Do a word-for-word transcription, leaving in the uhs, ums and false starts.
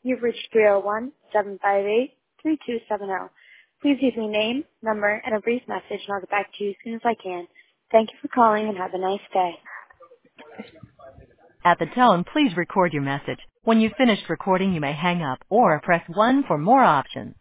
You've reached three oh one, seven five eight, three two seven zero. Please leave me name, number, and a brief message, and I'll get back to you as soon as I can. Thank you for calling, and have a nice day. At the tone, please record your message. When you've finished recording, you may hang up or press one for more options.